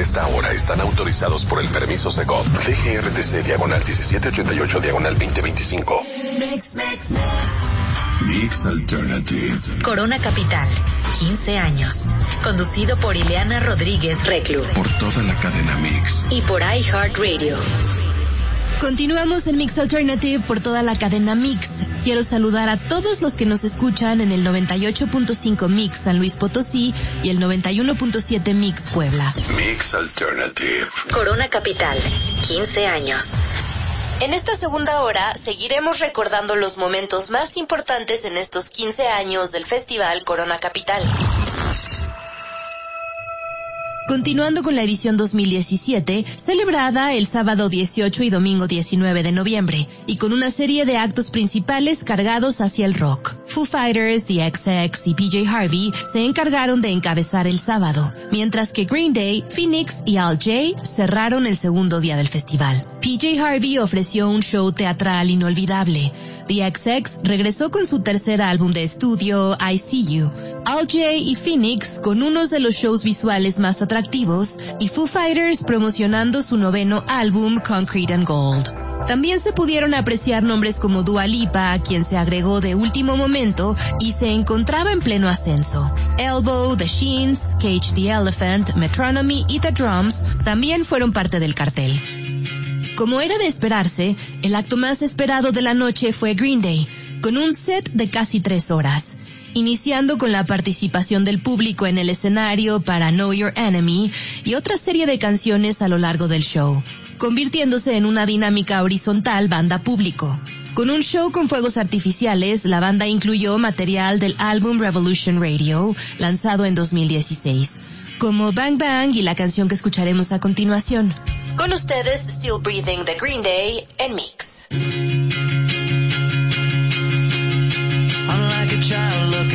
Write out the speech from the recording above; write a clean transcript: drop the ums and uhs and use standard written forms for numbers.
esta hora están autorizados por el permiso Segov. DGRTC /1788/2025. Mix Alternative. Corona Capital, 15 años. Conducido por Ileana Rodríguez Reclu. Por toda la cadena Mix. Y por iHeartRadio. Continuamos en Mix Alternative por toda la cadena Mix. Quiero saludar a todos los que nos escuchan en el 98.5 Mix San Luis Potosí y el 91.7 Mix Puebla. Mix Alternative. Corona Capital, 15 años. En esta segunda hora seguiremos recordando los momentos más importantes en estos 15 años del Festival Corona Capital. Continuando con la edición 2017, celebrada el sábado 18 y domingo 19 de noviembre, y con una serie de actos principales cargados hacia el rock. Foo Fighters, The XX y PJ Harvey se encargaron de encabezar el sábado, mientras que Green Day, Phoenix y Al Jay cerraron el segundo día del festival. PJ Harvey ofreció un show teatral inolvidable. The XX regresó con su tercer álbum de estudio, I See You. Al Jay y Phoenix con unos de los shows visuales más atractivos, y Foo Fighters promocionando su noveno álbum, Concrete and Gold. También se pudieron apreciar nombres como Dua Lipa, quien se agregó de último momento y se encontraba en pleno ascenso. Elbow, The Sheens, Cage the Elephant, Metronomy y The Drums también fueron parte del cartel. Como era de esperarse, el acto más esperado de la noche fue Green Day, con un set de casi 3 horas, iniciando con la participación del público en el escenario para Know Your Enemy y otra serie de canciones a lo largo del show, convirtiéndose en una dinámica horizontal banda-público. Con un show con fuegos artificiales, la banda incluyó material del álbum Revolution Radio, lanzado en 2016, como Bang Bang y la canción que escucharemos a continuación. Con ustedes, Still Breathing de Green Day en Mix.